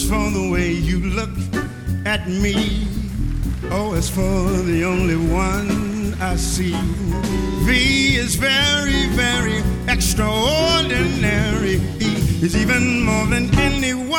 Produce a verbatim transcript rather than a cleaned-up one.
as for the way you look at me, oh, as for the only one I see. V is very, very extraordinary. E is even more than anyone